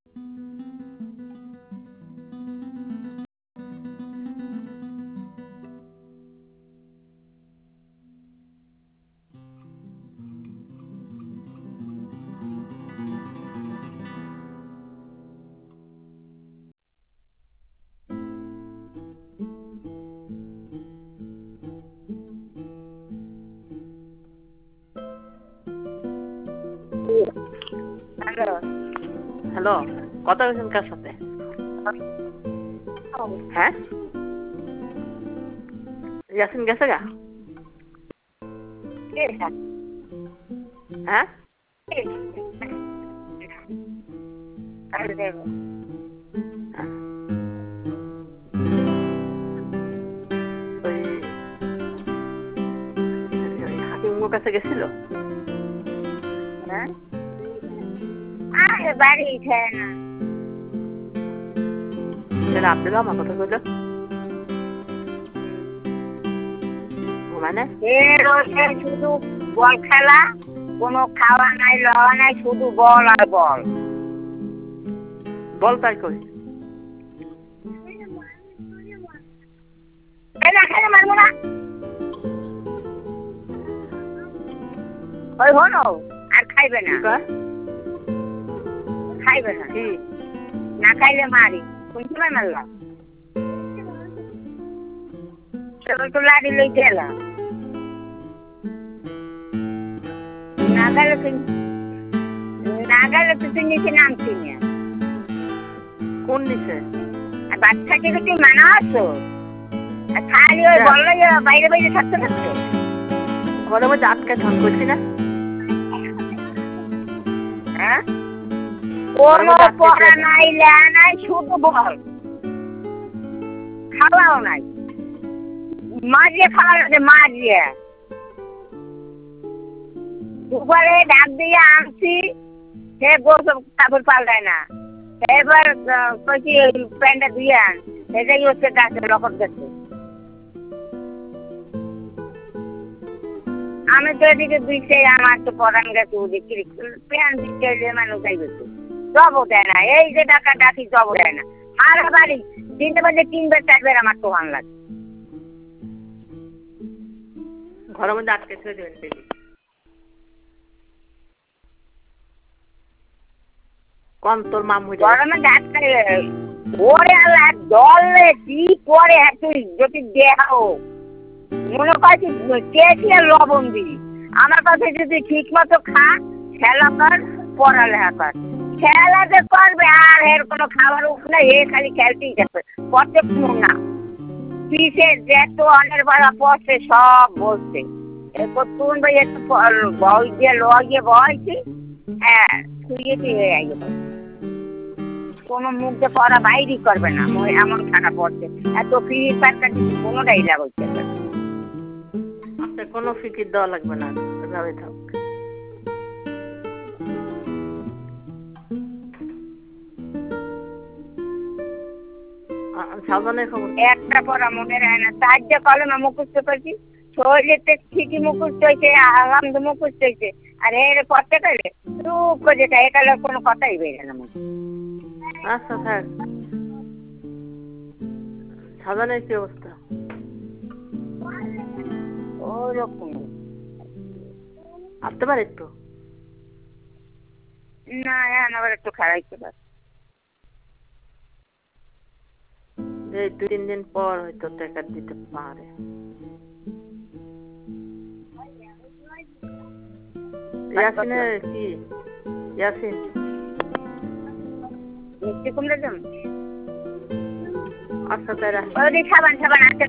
Hello, কথা বলছেন কার সাথে? হ্যাঁ, ইয়াসিন গেছে গা? হ্যাঁ, হাকিমের কাছে গেছিল? হ্যাঁ, বাড়ি খায় না। সেটা আব্দুল আমার কথা কইল মানে শুধু বল খেলা, কোনো খাওয়া নাই, লওয়া নাই, শুধু বল আর বল। বল তাই কই মারবো না। ওই হলো আর খাইবে না, খাইবে না, না খাইলে মারি। কোন সময় মারলাম? তো লাড়ি লইতে এলাম। নাগালে তো তুই নিচে নামছি না। কোন নিচে? বাচ্চাকে তুই মানা আছো, খালি ওই বললো বাইরে বাইরে থাকতে থাকতে ঘরের মধ্যে আটকে থাক করছি না। হ্যাঁ, কোনো পড়া নাই, লেয়া নাই, শুধু বল। খাওয়াও নাই, মারিয়ে খাওয়া লাগে, মারিয়ে দুবারে ডাক দিয়ে আনছি, সে গোসল কাপড় পাল্টায় না। এবার কইছি প্যান্টটা দিয়ে আন, সেটাই হচ্ছে গাছে লকট গেছে। আমি তো এদিকে দিচ্ছে, আমার তো পরান গেছে, ওদিকে প্যান্ট দিচ্ছে মানুষ যাই গেছে, জব দেয় না। এই যে ডাকা ডাকি জব দেয় না। সারা বাড়ি দিনটা বাজে 3 বার 4 বার আমার তো ভান লাগে। ঘরের মধ্যে আটকে ছেড়ে দেবেন বেশি। কোন তোর মামু গরমে ডাক্তার ওরে আল্লাহ দলে কি করে তুই যদি দেখাও মনে করছি কেসি আর লবণ দিই। আমার কাছে যদি ঠিক মতো খা, খেলা কর, পড়ালেখা কর। খেলা যে করবে আর এর কোনো খাবার উঠলে এ খালি খেলতেই যাবে, পড়তে কোনো না। পিসের যেত অনেক বেলা পড়ছে সব বলছে। এরপর তুন ভাই একটু বই দিয়ে লইয়ে বয়ছি, হ্যাঁ শুয়েছি হয়ে আইয়ে কোনো মুখ দিয়ে পড়া বাইরই করবে না। এমন খারাপ পড়ছে, এত ফ্রি ফায়ার কোনোটাই লাভ হচ্ছে না। কোনো ফিকির দেওয়া লাগবে না, যাবে থাক। একটা পড়া মনে রায় না, 4 কলমে মুখস্থ করছি, শরীরেতে ঠিকই মুখস্থ হয়েছে, আলহামদ মুখস্থ হয়েছে। আর এর পড়তে গেলে চুপ করে যায়, একালে কোনো কথাই বেরে না। আচ্ছা থাক। সাজানের কি অবস্থা? ওরকম আসতে পারে একটু না, আবার একটু খারাইতে পারে। 2-3 দিন পর হয়তো টাকা দিতে পারে। ইয়াসিনের কি? ইয়াসিন মিষ্টি কুমড়া দেন? আচ্ছা তাই রাখ। ওই সাবান সাবান আছে।